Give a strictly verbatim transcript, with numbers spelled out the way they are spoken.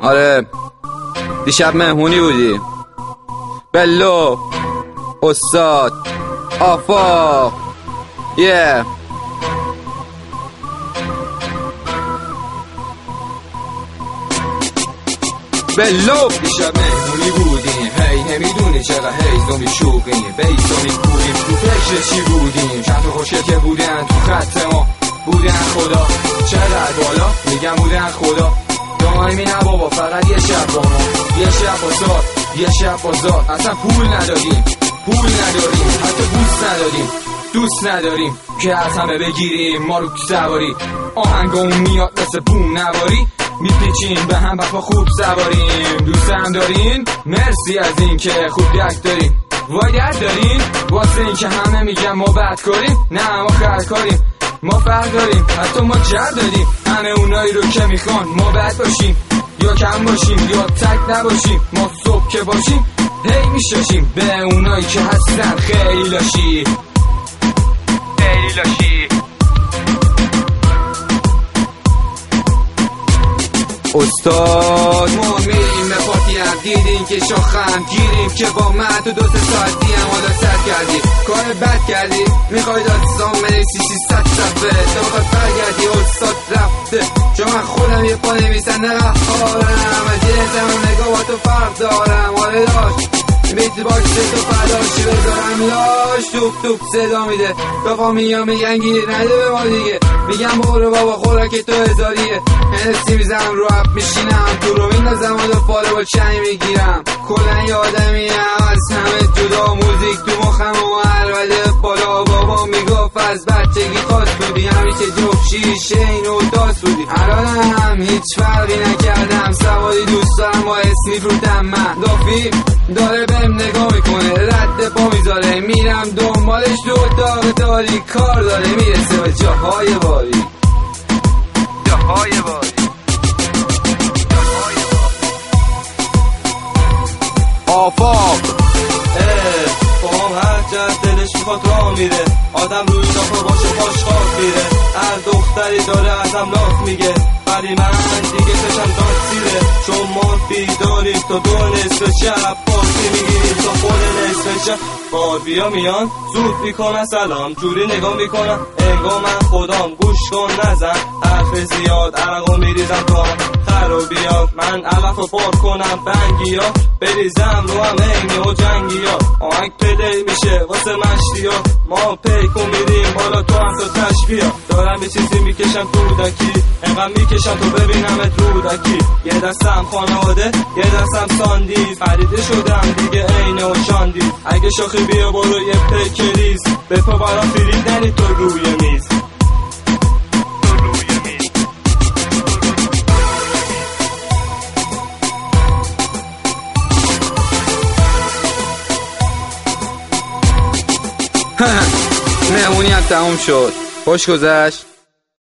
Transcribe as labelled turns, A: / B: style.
A: آره دیشب مهمونی بودی. بلو، استاد، آفاق، یه بلو.
B: دیشب مهمونی بودیم، هی نمیدونی چقدر هیزو میشوقیم، بیزو میکوریم، تو فکر چی بودیم. چند تا خوشگل که بودن تو خط ما بودن، خدا چقدر بالا میگم بودن خدا. دائمی نه بابا، فقط یه شب با ما، یه شب بازار، یه شب بازار. اصلا پول نداریم، پول نداریم، حتی دوست نداریم، دوست نداریم که از همه بگیریم ما رو سواری. آهنگمون میاد مثل بوم نواری، میپیچیم به هم بپا خوب سواریم. دوست هم دارین؟ مرسی از این که خوب درک داریم. وای درد دارین؟ واسه این که همه میگن ما بد کاریم. نه ما خرکاریم، ما فرق داریم، حتی ما جر داریم. همه اونایی رو که میخوان ما بد باشیم، یا کم باشیم یا تک نباشیم. ما صبح که باشیم هی میشاشیم به اونایی که هستن خیلی لاشی، خیلی لاشی.
A: استاد
B: ما میریم به پارتی هم دیدیم که شاخم گیریم، که با من تو دو سه ساعتی هم حالا سر کردی، کار بد کردی. میخوای داستان منیسی سیصد صفحه تا بخواد برگردی استاد رفته. چون من خودم یه پا نویسنده قهارم، از جنسم نگاه با تو فرق دارم. حاله داشت بیت باکس تو فرداشی بذارم لاش، توپ توپ صدا میده بابا، میام میگن گیر نده به ما دیگه. میگم برو بابا خوراک تو هزاریه، هنسی میزنم رو اپ میشینم تو رو میندازم و دو پاره با چنگ میگیرم. کلن یه آدمی هم از همه جدا، موزیک تو مخم و البته بالا. بابا میگفت از بچگی خواست بودی، همیشه جفت شیشه اینو داست بودی. الان هم هیچ فرقی نکردم، سواری دوست دارم با اسمی فروتم. من دافی داره بهم نگاه میکنه، رد پا میذاره، میرم دنبالش دو اتاق داری کار داره، میرسه به جاهای باری، جاهای باری.
A: آفاق
C: با هم هر جد دلش میخواد راه میره، آدم روی ناپا باشه پاش خاک میره. هر دختری داره ازم لاف میگه، ولی من دیگه چشم داد سیره. چون ما بیداریم تا دو نصف شب، پارتی میگیریم تا خود نصف شب. باربیا میان زود میکنن سلام، جوری نگاه میکنن انگار من خودم. گوش کن نزن حرف زیاد، عرقو میریزم تو هم خرابیات. من علف رو پار کنم بنگی ها، بریزم رو هم اینی و جنگی ها. آهنگ پلی میشه واسه مشتی ها، ما پیکو میریم بالا تو هم تو تشبیه. دارم یه چیزی میکشم کودکی، انقدر میکشم تو ببینمت رودکی. یه دستم خانواده یه دستم ساندیز، خریده شدم دیگه اینه و شاندیز. اگه شاخی بیا برو یه پیکریز، به پا برا فرید نری تو روی میز.
A: مهمونی هم تموم شد، خوش گذشت.